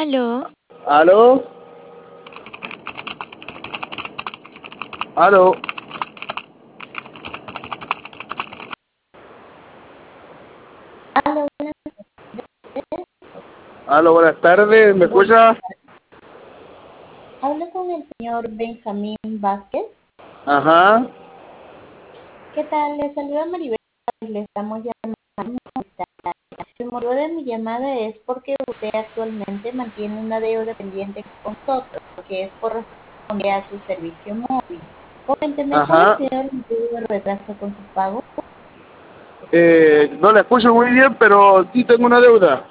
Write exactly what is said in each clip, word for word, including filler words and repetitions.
¿Aló? ¿Aló? ¿Aló? Aló, buenas tardes. ¿Aló? Buenas tardes, ¿me Buenas escucha? tardes. Hablo con el señor Benjamín Vázquez. Ajá. ¿Qué tal? Le saluda Maribel. Le estamos llamando. El motivo de mi llamada es porque usted actualmente mantiene una deuda pendiente con nosotros, que es por responder a su servicio móvil. Coménteme, ¿cuál ha Ajá. sido el motivo de retraso con su pago? Eh, no la escucho muy bien, pero sí tengo una deuda.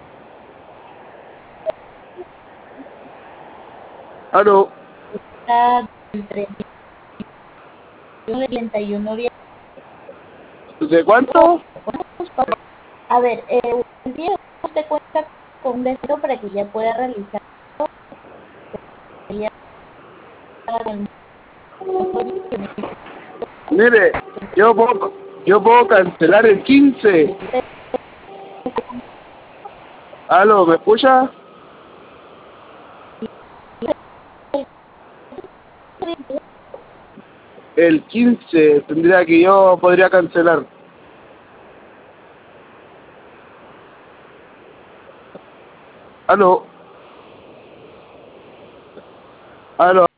¿Aló? Está del treinta y uno de treinta y uno días. ¿De cuánto? A ver, eh, el día de hoy usted cuenta con un deseo para que ya pueda realizar el Mire, yo puedo, yo puedo cancelar el quince. ¿Aló? ¿Me escucha? El quince tendría que yo podría cancelar. ¿Aló? ¿Aló?